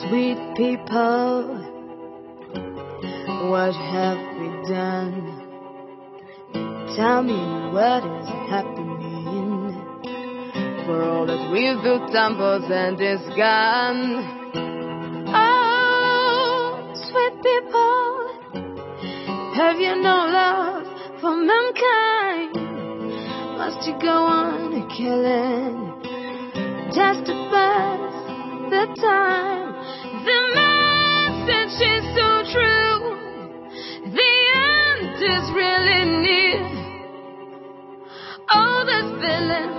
sweet people, what have we done? Tell me what is happening. For all that we've built temples and is gone. Oh, sweet people, have you no love for mankind? Must you go on killing just to pass the time? The message is so true. The end is really near. All the feelings